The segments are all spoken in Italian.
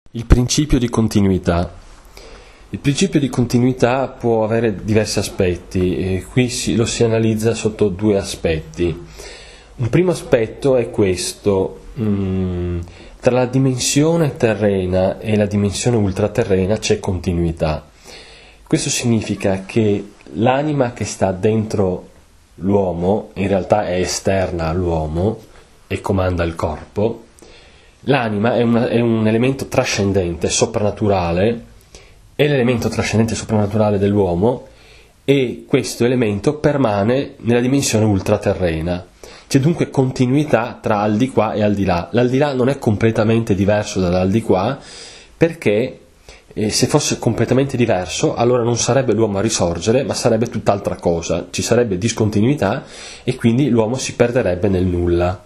Il principio di continuità. Il principio di continuità può avere diversi aspetti e qui lo si analizza sotto due aspetti. Un primo aspetto è questo: tra la dimensione terrena e la dimensione ultraterrena c'è continuità. Questo significa che l'anima che sta dentro l'uomo in realtà è esterna all'uomo e comanda il corpo. L'anima è un elemento trascendente, soprannaturale, è l'elemento trascendente e soprannaturale dell'uomo, e questo elemento permane nella dimensione ultraterrena. C'è dunque continuità tra al di qua e al di là. L'aldilà non è completamente diverso dall'al di qua, perché se fosse completamente diverso, allora non sarebbe l'uomo a risorgere, ma sarebbe tutt'altra cosa. Ci sarebbe discontinuità e quindi l'uomo si perderebbe nel nulla.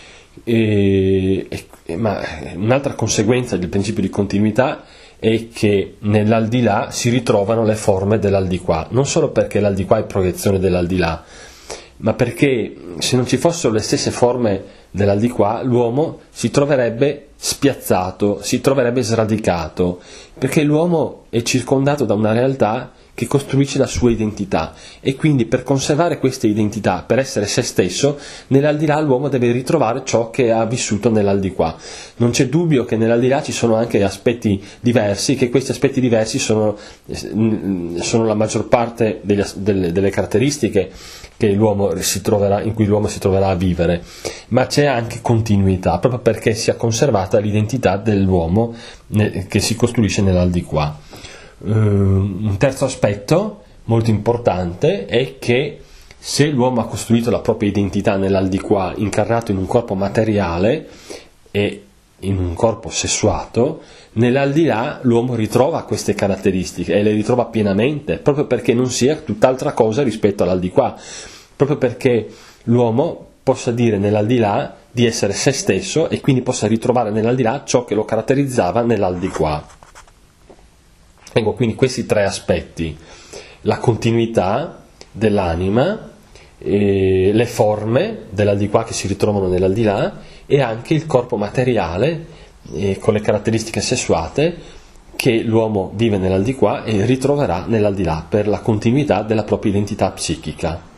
Ma un'altra conseguenza del principio di continuità è che nell'aldilà si ritrovano le forme dell'aldilà, non solo perché l'aldilà è proiezione dell'aldilà, ma perché se non ci fossero le stesse forme dell'aldilà, l'uomo si troverebbe spiazzato, si troverebbe sradicato, perché l'uomo è circondato da una realtà che costruisce la sua identità, e quindi per conservare questa identità, per essere se stesso, nell'aldilà l'uomo deve ritrovare ciò che ha vissuto nell'aldilà. Non c'è dubbio che nell'aldilà ci sono anche aspetti diversi, che questi aspetti diversi sono la maggior parte delle caratteristiche che in cui l'uomo si troverà a vivere, ma c'è anche continuità, proprio perché sia conservata l'identità dell'uomo che si costruisce nell'aldilà. Un terzo aspetto molto importante è che se l'uomo ha costruito la propria identità nell'aldilà, incarnato in un corpo materiale e in un corpo sessuato, nell'aldilà l'uomo ritrova queste caratteristiche e le ritrova pienamente, proprio perché non sia tutt'altra cosa rispetto all'aldilà, proprio perché l'uomo possa dire nell'aldilà di essere se stesso e quindi possa ritrovare nell'aldilà ciò che lo caratterizzava nell'aldilà. Ecco, quindi questi tre aspetti: la continuità dell'anima, le forme dell'aldilà che si ritrovano nell'aldilà, e anche il corpo materiale con le caratteristiche sessuate che l'uomo vive nell'aldilà e ritroverà nell'aldilà per la continuità della propria identità psichica.